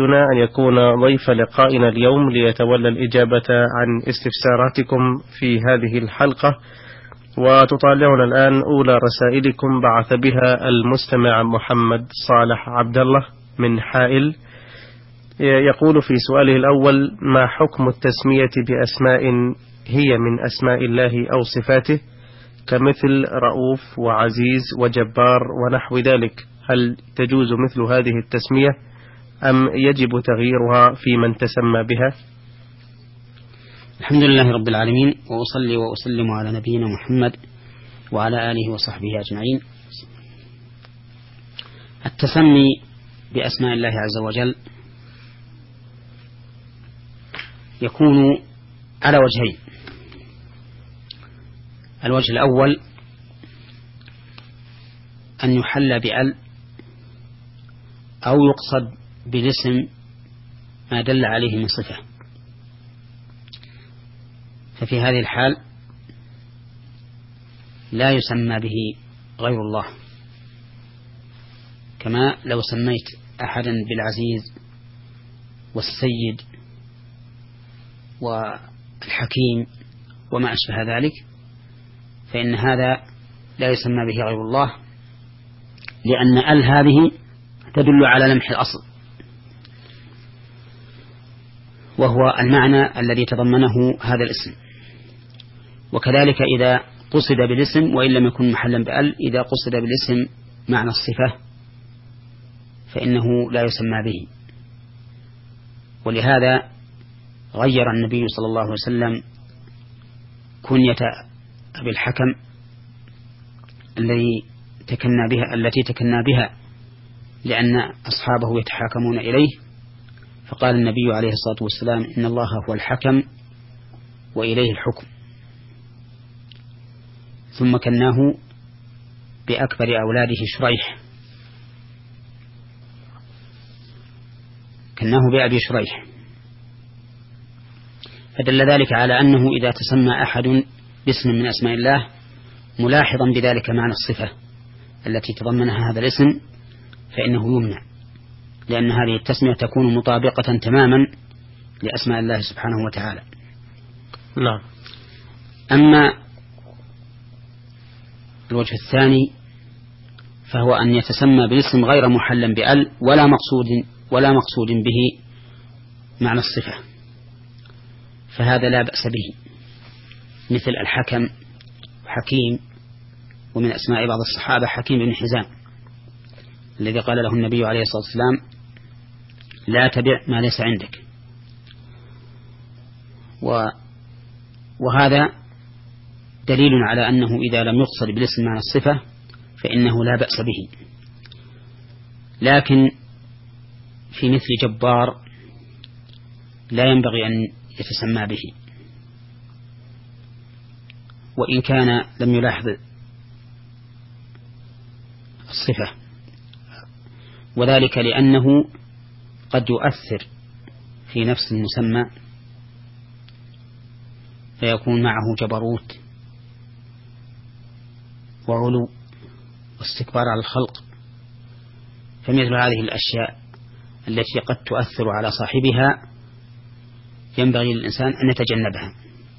أن يكون ضيف لقائنا اليوم ليتولى الإجابة عن استفساراتكم في هذه الحلقة. وتطالعنا الآن أولى رسائلكم بعث بها المستمع محمد صالح عبد الله من حائل. يقول في سؤاله الأول: ما حكم التسمية بأسماء هي من أسماء الله أو صفاته كمثل رؤوف وعزيز وجبار ونحو ذلك؟ هل تجوز مثل هذه التسمية أم يجب تغييرها في من تسمى بها؟ الحمد لله رب العالمين، وأصلي وأسلم على نبينا محمد وعلى آله وصحبه أجمعين. التسمي بأسماء الله عز وجل يكون على وجهين: الوجه الأول أن يحل بأل أو يقصد بالاسم ما دل عليه من صفة، ففي هذه الحال لا يسمى به غير الله، كما لو سميت أحدا بالعزيز والسيد والحكيم وما أشبه ذلك، فإن هذا لا يسمى به غير الله، لأن ال هذه تدل على لمح الأصل، وهو المعنى الذي تضمنه هذا الاسم. وكذلك إذا قصد بالاسم وإن لم يكن محلا بأل، إذا قصد بالاسم معنى الصفة فإنه لا يسمى به. ولهذا غير النبي صلى الله عليه وسلم كنية أبي الحكم التي تكنى بها لأن أصحابه يتحاكمون إليه، فقال النبي عليه الصلاة والسلام: إن الله هو الحكم وإليه الحكم. ثم كناه بأكبر أولاده شريح، كناه بأبي شريح، فدل ذلك على أنه إذا تسمى أحد باسم من أسماء الله ملاحظا بذلك معنى الصفة التي تضمنها هذا الاسم فإنه يمنع، لأن هذه التسمية تكون مطابقة تماما لأسماء الله سبحانه وتعالى. نعم. أما الوجه الثاني فهو أن يتسمى بالاسم غير محلا بأل ولا مقصود به معنى الصفة، فهذا لا بأس به، مثل الحكم وحكيم، ومن أسماء بعض الصحابة حكيم بن حزام الذي قال له النبي عليه الصلاة والسلام: لا تبع ما ليس عندك. وهذا دليل على أنه إذا لم يقصد بالاسم معنى الصفة فإنه لا بأس به. لكن في مثل جبار لا ينبغي أن يتسمى به، وإن كان لم يلاحظ الصفة، وذلك لأنه قد يؤثر في نفس المسمى فيكون معه جبروت وعلو واستكبار على الخلق، فمثل هذه الأشياء التي قد تؤثر على صاحبها ينبغي للإنسان أن يتجنبها،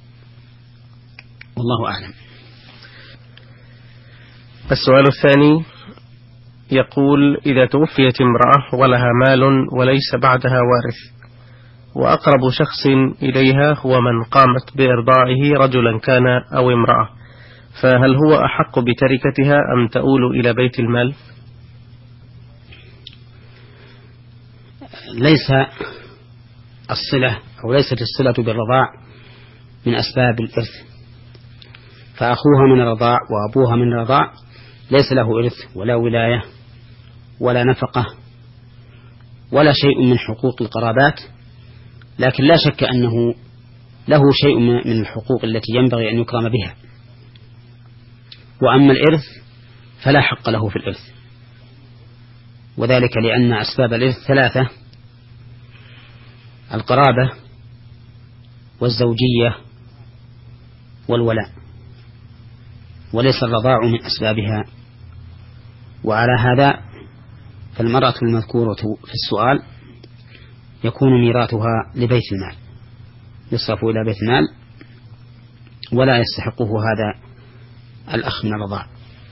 والله أعلم. السؤال الثاني يقول: إذا توفيت امرأة ولها مال وليس بعدها وارث، وأقرب شخص إليها هو من قامت بإرضاعه رجلا كان أو امرأة، فهل هو أحق بتركتها أم تؤول إلى بيت المال؟ ليست الصلة بالرضاع من أسباب الإرث، فأخوها من الرضاع وأبوها من الرضاع ليس له إرث ولا ولاية ولا نفقة ولا شيء من حقوق القرابات، لكن لا شك أنه له شيء من الحقوق التي ينبغي أن يكرم بها. وأما الإرث فلا حق له في الإرث، وذلك لأن أسباب الإرث ثلاثة: القرابة والزوجية والولاء، وليس الرضاع من أسبابها. وعلى هذا فالمرأة المذكورة في السؤال يكون ميراثها لبيت المال، يصرف إلى بيت المال ولا يستحقه هذا الأخ من الرضاع.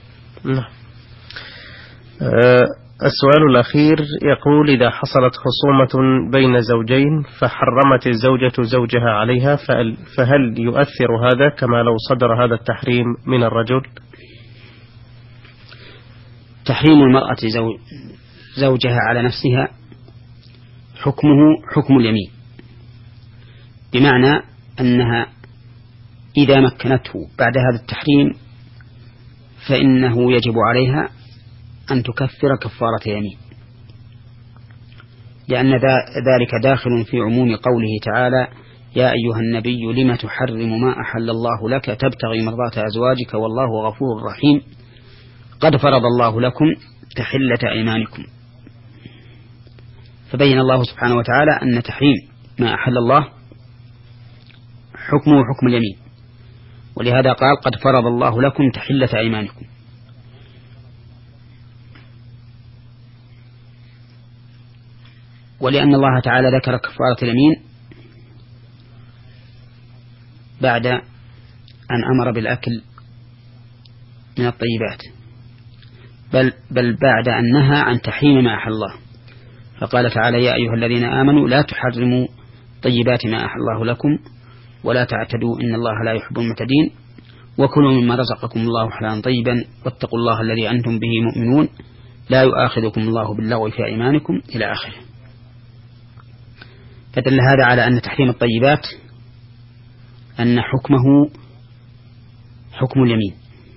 السؤال الأخير يقول: إذا حصلت خصومة بين زوجين فحرمت الزوجة زوجها عليها، فهل يؤثر هذا كما لو صدر هذا التحريم من الرجل؟ تحريم المرأة زوجها على نفسها حكمه حكم اليمين، بمعنى أنها إذا مكنته بعد هذا التحريم فإنه يجب عليها أن تكفر كفارة يمين، لأن ذلك داخل في عموم قوله تعالى: يا أيها النبي لم تحرم ما أحل الله لك تبتغي مرضات أزواجك والله غفور رحيم قد فرض الله لكم تحلة أيمانكم. فبين الله سبحانه وتعالى أن تحريم ما أحل الله حكمه حكم اليمين، ولهذا قال: قد فرض الله لكم تحلة أيمانكم. ولأن الله تعالى ذكر كفارة اليمين بعد أن أمر بالأكل من الطيبات، بل بعد أن نهى عن تحريم ما أحل الله، فقال تعالى: يا أيها الذين آمنوا لا تحرموا طيبات ما أحل الله لكم ولا تعتدوا إن الله لا يحب المعتدين وكلوا مما رزقكم الله حلالا طيبا واتقوا الله الذي أنتم به مؤمنون لا يؤاخذكم الله باللغو في أيمانكم إلى آخره. فدل هذا على أن تحريم الطيبات أن حكمه حكم اليمين،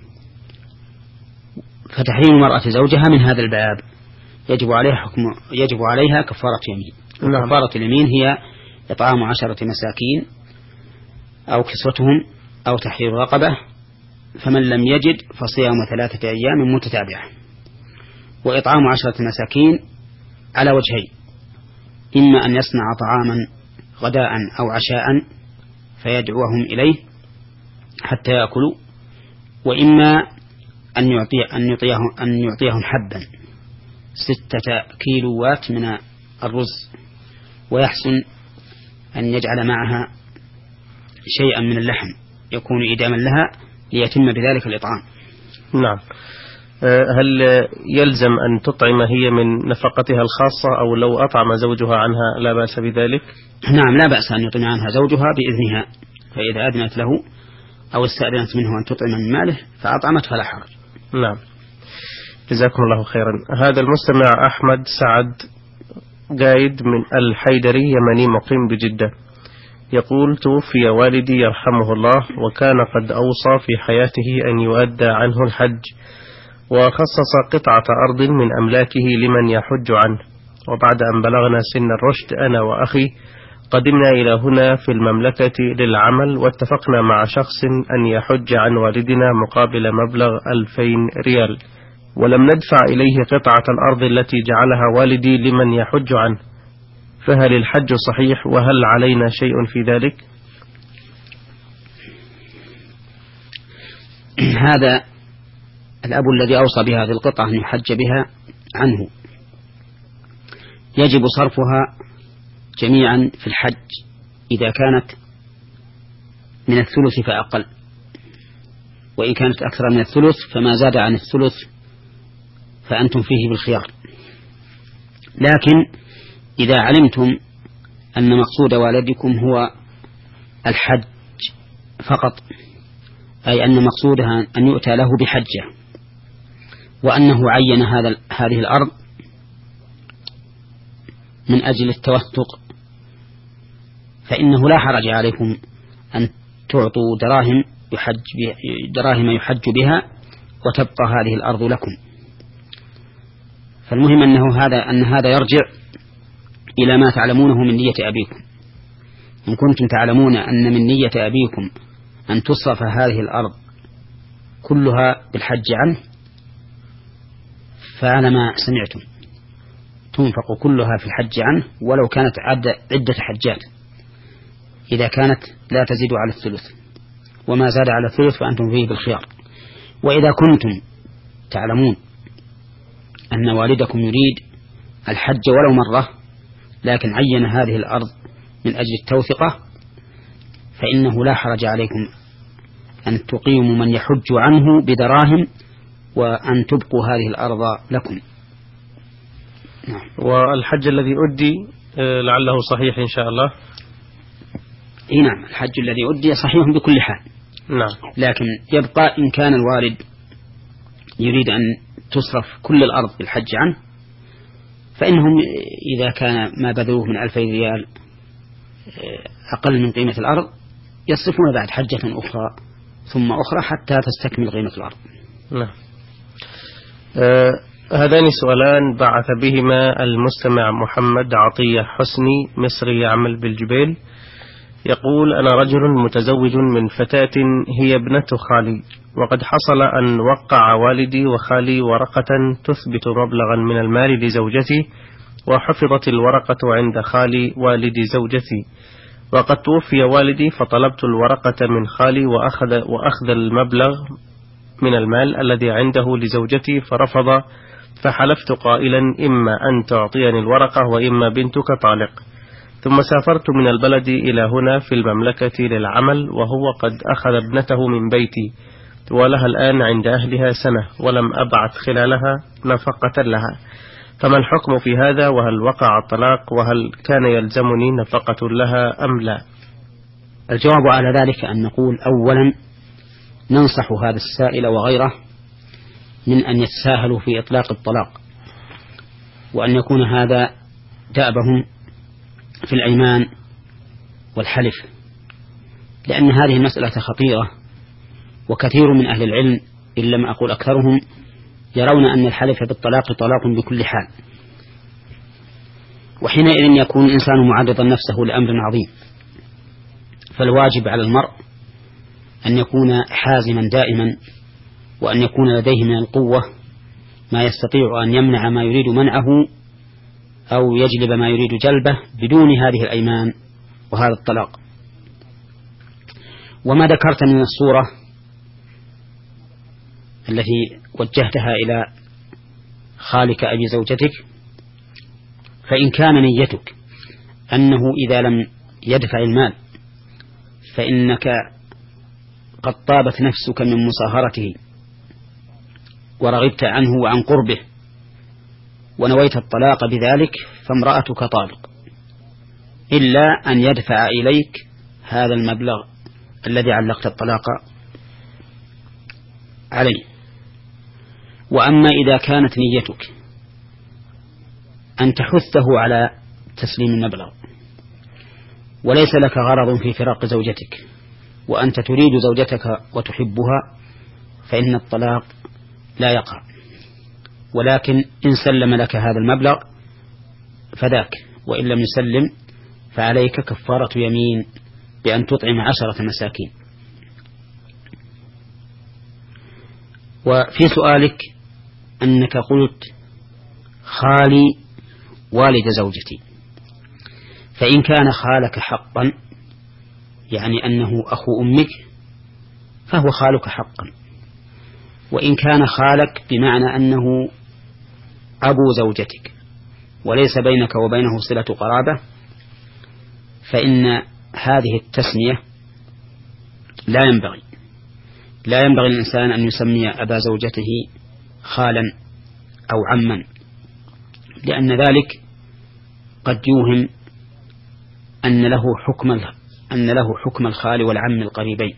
فتحريم المرأة زوجها من هذا الباب يجب عليها كفارة يمين. كفارة اليمين هي إطعام 10 مساكين أو كسوتهم أو تحرير رقبة، فمن لم يجد فصيام 3 أيام متتابعة. وإطعام 10 مساكين على وجهين: إما أن يصنع طعاما غداء أو عشاء فيدعوهم إليه حتى يأكلوا، وإما أن يعطيهم حبا 6 كيلوات من الرز، ويحسن أن يجعل معها شيئا من اللحم يكون إداما لها ليتم بذلك الإطعام. نعم. هل يلزم أن تطعم هي من نفقتها الخاصة، أو لو أطعم زوجها عنها لا بأس بذلك؟ نعم، لا بأس أن يطعم عنها زوجها بإذنها، فإذا أذنت له أو استأذنت منه أن تطعم من ماله فأطعمت فلا حرج. نعم، جزاكم الله خيرا. هذا المستمع أحمد سعد قايد من الحيدري يمني مقيم بجدة يقول: توفي والدي يرحمه الله، وكان قد أوصى في حياته أن يؤدى عنه الحج، وخصص قطعة أرض من أملاكه لمن يحج عنه. وبعد أن بلغنا سن الرشد أنا وأخي قدمنا إلى هنا في المملكة للعمل، واتفقنا مع شخص أن يحج عن والدنا مقابل مبلغ 2000 ريال، ولم ندفع إليه قطعة الأرض التي جعلها والدي لمن يحج عنه، فهل الحج صحيح وهل علينا شيء في ذلك؟ هذا الأب الذي أوصى بهذه القطعة أن يحج بها عنه يجب صرفها جميعا في الحج إذا كانت من الثلث فأقل، وإن كانت أكثر من الثلث فما زاد عن الثلث فأنتم فيه بالخيار. لكن إذا علمتم أن مقصود والدكم هو الحج فقط، أي أن مقصودها أن يؤتى له بحجة، وأنه عين هذه الأرض من أجل التوثق، فإنه لا حرج عليكم أن تعطوا دراهم يحج بها وتبقى هذه الأرض لكم. فالمهم أن هذا يرجع إلى ما تعلمونه من نية أبيكم. إن كنتم تعلمون أن من نية أبيكم أن تصرف هذه الأرض كلها بالحج عنه، فعلى ما سمعتم تنفق كلها في الحج عنه ولو كانت عدة حجات، إذا كانت لا تزيد على الثلث، وما زاد على الثلث فأنتم فيه بالخيار. وإذا كنتم تعلمون أن والدكم يريد الحج ولو مرة لكن عين هذه الأرض من أجل التوثقة، فإنه لا حرج عليكم أن تقيموا من يحج عنه بدراهم وأن تبقوا هذه الأرض لكم. نعم. والحج الذي أدي لعله صحيح إن شاء الله. نعم، الحج الذي أدي صحيح بكل حال. نعم. لكن يبقى إن كان الوالد يريد أن تصرف كل الأرض بالحج عنه، فإنهم إذا كان ما بذلوه من 2000 ريال أقل من قيمة الأرض يصرفون بعد حجة أخرى ثم أخرى حتى تستكمل قيمة الأرض. نعم. هذان سؤالان بعث بهما المستمع محمد عطية حسني مصري يعمل بالجبيل. يقول: أنا رجل متزوج من فتاة هي ابنة خالي، وقد حصل أن وقع والدي وخالي ورقة تثبت مبلغا من المال لزوجتي، وحفظت الورقة عند خالي والد زوجتي، وقد توفي والدي، فطلبت الورقة من خالي وأخذ المبلغ من المال الذي عنده لزوجتي فرفض، فحلفت قائلا: إما أن تعطيني الورقة وإما بنتك طالق. ثم سافرت من البلد إلى هنا في المملكة للعمل، وهو قد أخذ ابنته من بيتي، ولها الآن عند أهلها سنة، ولم أبعث خلالها نفقة لها، فما الحكم في هذا؟ وهل وقع الطلاق؟ وهل كان يلزمني نفقة لها أم لا؟ الجواب على ذلك أن نقول: أولا ننصح هذا السائل وغيره من أن يتساهلوا في إطلاق الطلاق، وأن يكون هذا دأبهم في الأيمان والحلف، لأن هذه المسألة خطيرة، وكثير من أهل العلم إن لم أقول أكثرهم يرون أن الحلف بالطلاق طلاق بكل حال، وحينئذ يكون الإنسان معرضا نفسه لأمر عظيم. فالواجب على المرء أن يكون حازما دائما، وأن يكون لديه من القوة ما يستطيع أن يمنع ما يريد منعه أو يجلب ما يريد جلبه بدون هذه الأيمان وهذا الطلاق. وما ذكرت من الصورة التي وجهتها إلى خالك أبي زوجتك، فإن كان نيتك أنه إذا لم يدفع المال فإنك قد طابت نفسك من مصاهرته ورغبت عنه وعن قربه ونويت الطلاق بذلك، فامرأتك طالق، إلا أن يدفع إليك هذا المبلغ الذي علقت الطلاق عليه. وأما إذا كانت نيتك أن تحثه على تسليم المبلغ وليس لك غرض في فراق زوجتك وأنت تريد زوجتك وتحبها، فإن الطلاق لا يقع، ولكن إن سلم لك هذا المبلغ فذاك، وإن لم يسلم فعليك كفارة يمين بأن تطعم 10 مساكين. وفي سؤالك أنك قلت خالي والد زوجتي، فإن كان خالك حقا يعني أنه أخو أمك فهو خالك حقا، وإن كان خالك بمعنى أنه أبو زوجتك وليس بينك وبينه صلة قرابة، فإن هذه التسمية لا ينبغي الإنسان أن يسمي أبا زوجته خالا أو عما، لأن ذلك قد يوهم أن له حكم الخال والعم القريبين.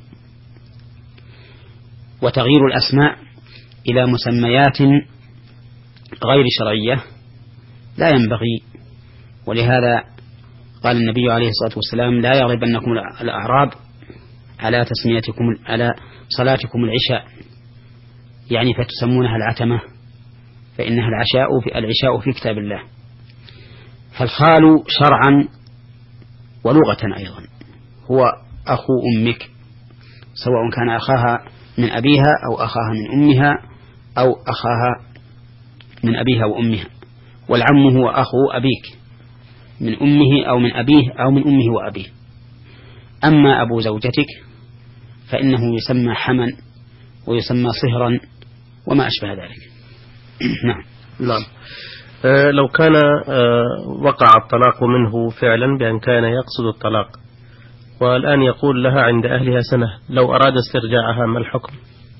وتغيير الأسماء إلى مسميات غير شرعية لا ينبغي، ولهذا قال النبي عليه الصلاة والسلام: لا يغلبنكم الأعراب على صلاتكم العشاء، يعني فتسمونها العتمة، فإنها العشاء في كتاب الله. فالخال شرعا ولغة أيضا هو أخو أمك، سواء كان أخاها من أبيها أو أخاها من أمها أو أخاها من أبيها وأمها. والعم هو أخو أبيك من أمه أو من أبيه أو من أمه وأبيه. أما أبو زوجتك فإنه يسمى حما ويسمى صهرا وما أشبه ذلك. نعم. لو كان وقع الطلاق منه فعلا بأن كان يقصد الطلاق، والآن يقول لها عند أهلها سنة، لو أراد استرجاعها ما الحكم؟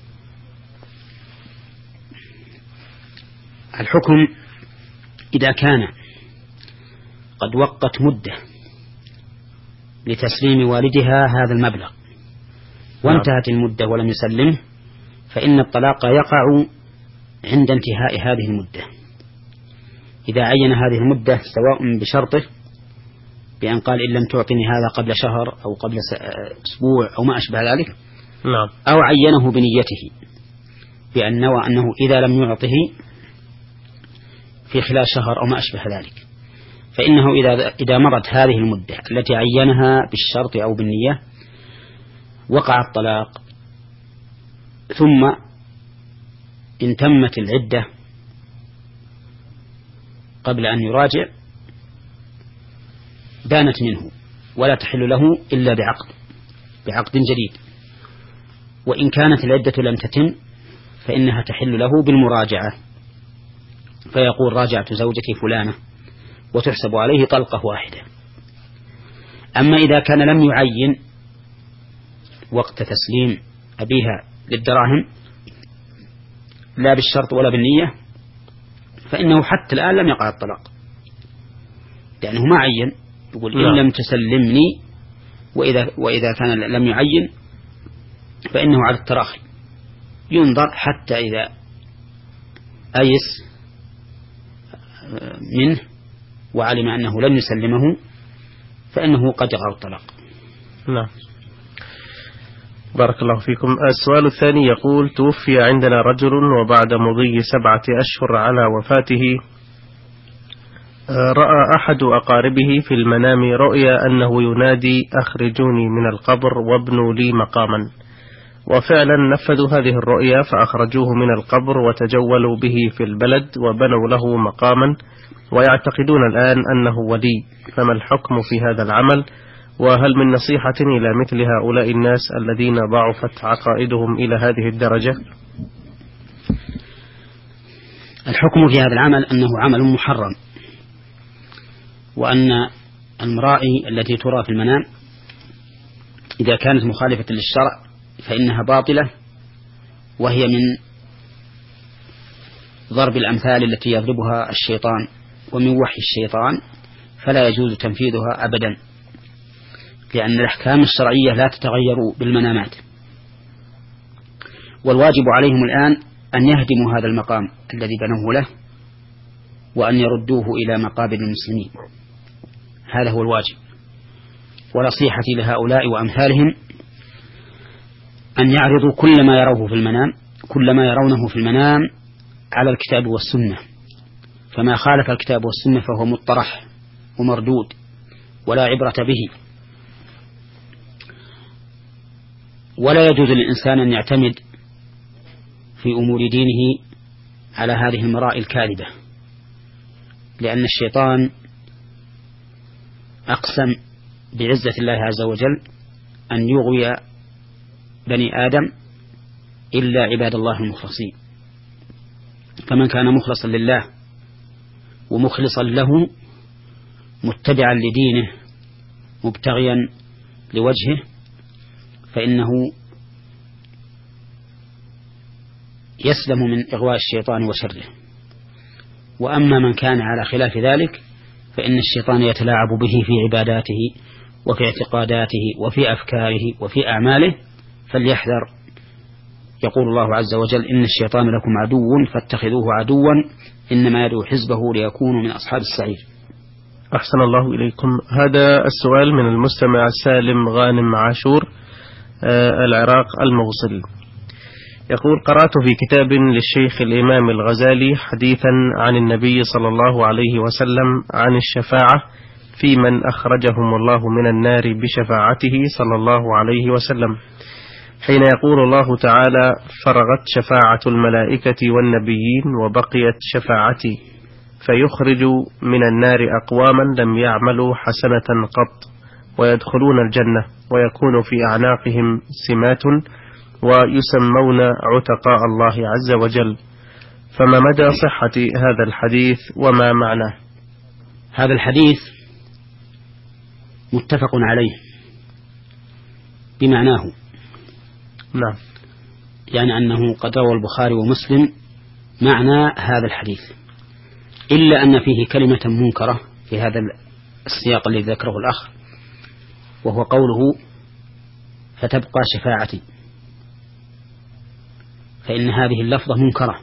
الحكم إذا كان قد وقت مدة لتسليم والدها هذا المبلغ وانتهت المدة ولم يسلمه، فإن الطلاق يقع عند انتهاء هذه المدة. إذا عين هذه المدة سواء بشرطه بأن قال إن لم تعطني هذا قبل شهر أو قبل أسبوع أو ما أشبه ذلك، أو عينه بنيته بأن نوى أنه إذا لم يعطه في خلال شهر أو ما أشبه ذلك، فإنه إذا مرت هذه المدة التي عينها بالشرط أو بالنية وقع الطلاق، ثم إن تمت العدة قبل أن يراجع بانت منه ولا تحل له إلا بعقد جديد. وإن كانت العدة لم تتم فإنها تحل له بالمراجعة، فيقول راجعت زوجتي فلانة وتحسب عليه طلقة واحدة. أما إذا كان لم يعين وقت تسليم أبيها للدراهم لا بالشرط ولا بالنية، فإنه حتى الآن لم يقع الطلاق، لأنه ما عين، يقول إن لم تسلمني، وإذا كان لم يعين فإنه على التراخي، ينظر حتى إذا أيس منه وعلم أنه لن يسلمه فإنه قد يقع الطلاق. نعم. بارك الله فيكم. السؤال الثاني يقول: توفي عندنا رجل وبعد مضي 7 أشهر على وفاته رأى أحد أقاربه في المنام رؤيا أنه ينادي: أخرجوني من القبر وابنوا لي مقاما، وفعلا نفذوا هذه الرؤيا فأخرجوه من القبر وتجولوا به في البلد وبنوا له مقاما، ويعتقدون الآن أنه ولي، فما الحكم في هذا العمل؟ وهل من نصيحة إلى مثل هؤلاء الناس الذين ضعفت عقائدهم إلى هذه الدرجة؟ الحكم في هذا العمل أنه عمل محرم، وأن المرائي التي ترى في المنام إذا كانت مخالفة للشرع فإنها باطلة، وهي من ضرب الأمثال التي يضربها الشيطان ومن وحي الشيطان، فلا يجوز تنفيذها أبدا، لأن الأحكام الشرعية لا تتغير بالمنامات. والواجب عليهم الآن أن يهدموا هذا المقام الذي بنوه له وأن يردوه إلى مقابر المسلمين، هذا هو الواجب. ونصيحتي لهؤلاء وأمثالهم أن يعرضوا كل ما يرونه في المنام على الكتاب والسنة، فما خالف الكتاب والسنة فهو مطرح ومردود ولا عبرة به. ولا يجوز للإنسان أن يعتمد في أمور دينه على هذه المراء الكاذبة، لأن الشيطان أقسم بعزة الله عز وجل أن يغوي بني آدم إلا عباد الله المخلصين. فمن كان مخلصا لله ومخلصا له متبعا لدينه مبتغيا لوجهه فإنه يسلم من إغواء الشيطان وشره. وأما من كان على خلاف ذلك فإن الشيطان يتلاعب به في عباداته وفي اعتقاداته وفي أفكاره وفي أعماله، فليحذر. يقول الله عز وجل: إن الشيطان لكم عدو فاتخذوه عدوا إنما يدعو حزبه ليكونوا من أصحاب السعير. أحسن الله إليكم. هذا السؤال من المستمع سالم غانم عاشور، العراق الموصل، يقول: قرأت في كتاب للشيخ الإمام الغزالي حديثا عن النبي صلى الله عليه وسلم عن الشفاعة في من أخرجهم الله من النار بشفاعته صلى الله عليه وسلم، حين يقول الله تعالى: فرغت شفاعة الملائكة والنبيين وبقيت شفاعتي، فيخرج من النار أقواما لم يعملوا حسنة قط ويدخلون الجنة، ويكون في أعناقهم سمات ويسمون عتقاء الله عز وجل، فما مدى صحة هذا الحديث وما معناه؟ هذا الحديث متفق عليه بمعناه، نعم، يعني أنه قد روى البخاري ومسلم معنى هذا الحديث، إلا أن فيه كلمة منكرة في هذا السياق الذي ذكره الأخ، وهو قوله فتبقى شفاعتي، فإن هذه اللفظة منكرة،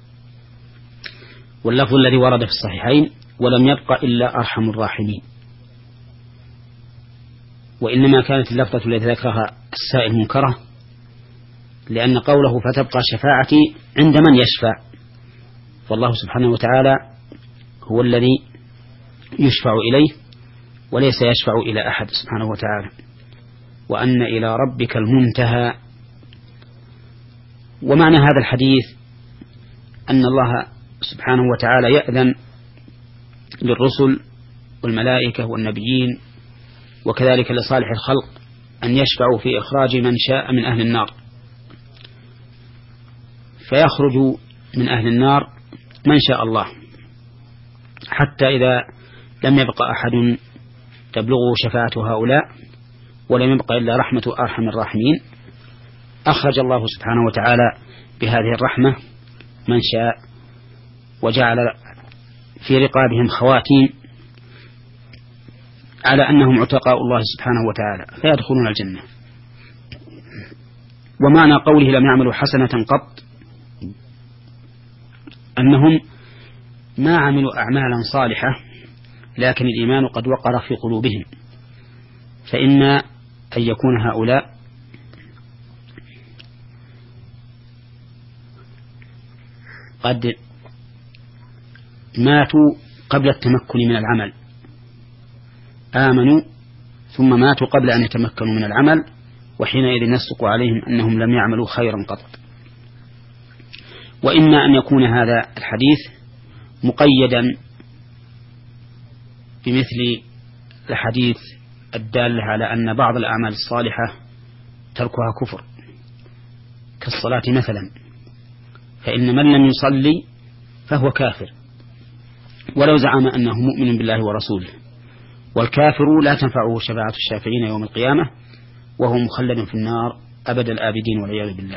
واللفظ الذي ورد في الصحيحين ولم يبق إلا أرحم الراحمين، وإنما كانت اللفظة التي ذكرها السائل منكرة لأن قوله فتبقى شفاعتي عند من يشفع، والله سبحانه وتعالى هو الذي يشفع إليه وليس يشفع إلى أحد سبحانه وتعالى، وأن إلى ربك المنتهى. ومعنى هذا الحديث أن الله سبحانه وتعالى يأذن للرسل والملائكة والنبيين وكذلك لصالح الخلق أن يشفعوا في إخراج من شاء من أهل النار، فيخرج من أهل النار من شاء الله، حتى إذا لم يبقى أحد تبلغه شفاعة هؤلاء ولم يبقى إلا رحمة أرحم الراحمين، أخرج الله سبحانه وتعالى بهذه الرحمة من شاء، وجعل في رقابهم خواتيم على أنهم عتقاء الله سبحانه وتعالى فيدخلون الجنة. ومعنى قوله لم يعملوا حسنة قط أنهم ما عملوا أعمالا صالحة لكن الإيمان قد وقر في قلوبهم، فإما أن يكون هؤلاء قد ماتوا قبل التمكن من العمل، آمنوا ثم ماتوا قبل أن يتمكنوا من العمل، وحينئذ يصدق عليهم أنهم لم يعملوا خيرا قط. وإما أن يكون هذا الحديث مقيدا بمثل الحديث الدال على أن بعض الأعمال الصالحة تركها كفر كالصلاة مثلا، فإن من لم يصلي فهو كافر ولو زعم أنه مؤمن بالله ورسوله، والكافر لا تنفعه شفاعة الشافعين يوم القيامة وهو مخلد في النار أبد الآبدين والعياذ بالله.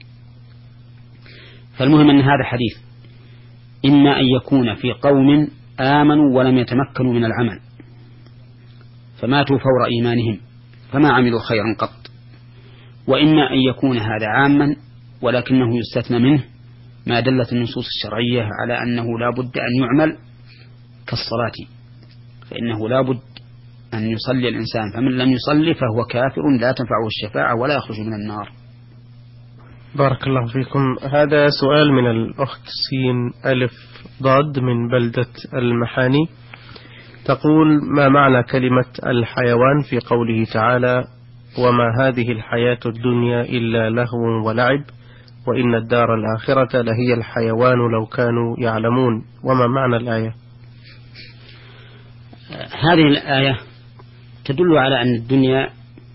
فالمهم أن هذا حديث إما أن يكون في قوم آمنوا ولم يتمكنوا من العمل فماتوا فور إيمانهم فما عملوا خيرا قط، وإما أن يكون هذا عاما ولكنه يستثنى منه ما دلت النصوص الشرعية على أنه لا بد أن يعمل كالصلاة، فإنه لا بد أن يصلي الإنسان، فمن لم يصلي فهو كافر لا تنفعه الشفاعة ولا يخرج من النار. بارك الله فيكم. هذا سؤال من الأخت سين ألف ضاد من بلدة المحاني، تقول: ما معنى كلمة الحيوان في قوله تعالى: وما هذه الحياة الدنيا إلا لهو ولعب وإن الدار الآخرة لهي الحيوان لو كانوا يعلمون؟ وما معنى الآية؟ هذه الآية تدل على أن الدنيا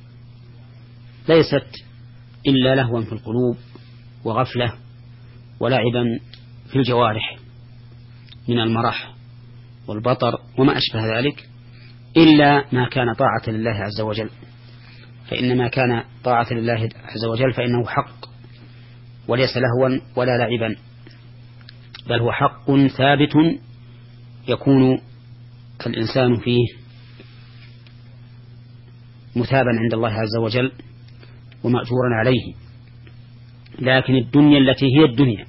ليست إلا لهوا في القلوب وغفلة ولعبا في الجوارح من المرح والبطر وما أشبه ذلك، إلا ما كان طاعة لله عز وجل، فإن ما كان طاعة لله عز وجل فإنه حق وليس لهوا ولا لعبا، بل هو حق ثابت يكون الإنسان فيه مثابا عند الله عز وجل ومأجورا عليه. لكن الدنيا التي هي الدنيا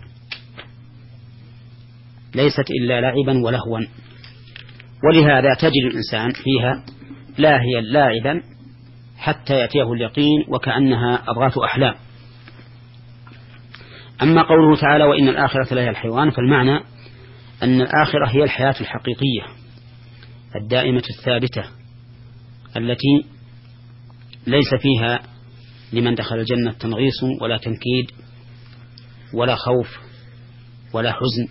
ليست إلا لعبا ولهوا، ولهذا تجد الإنسان فيها لاهيا لاعبا حتى يأتيه اليقين وكأنها أضغاث أحلام. أما قوله تعالى وإن الآخرة لهي الحيوان، فالمعنى أن الآخرة هي الحياة الحقيقية الدائمة الثابتة التي ليس فيها لمن دخل الجنة تنغيص ولا تنكيد ولا خوف ولا حزن.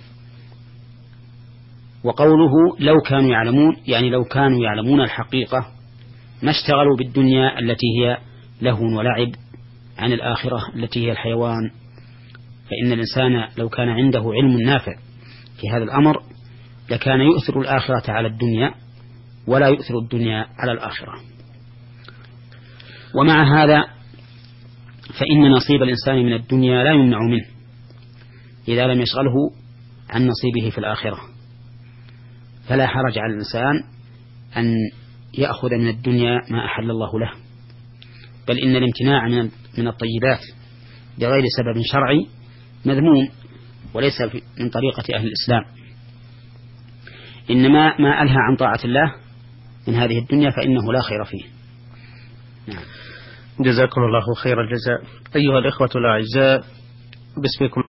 وقوله لو كانوا يعلمون، يعني لو كانوا يعلمون الحقيقة ما اشتغلوا بالدنيا التي هي لهو ولعب عن الآخرة التي هي الحيوان فإن الإنسان لو كان عنده علم نافع في هذا الأمر لكان يؤثر الآخرة على الدنيا ولا يؤثر الدنيا على الآخرة. ومع هذا فإن نصيب الإنسان من الدنيا لا يمنع منه إذا لم يشغله عن نصيبه في الآخرة، فلا حرج على الإنسان أن يأخذ من الدنيا ما أحل الله له، بل إن الامتناع من الطيبات بغير سبب شرعي مذموم وليس من طريقة أهل الإسلام، إنما ما ألهى عن طاعة الله من هذه الدنيا فإنه لا خير فيه. جزاكم الله خير الجزاء. أيها الإخوة الأعزاء، باسمكم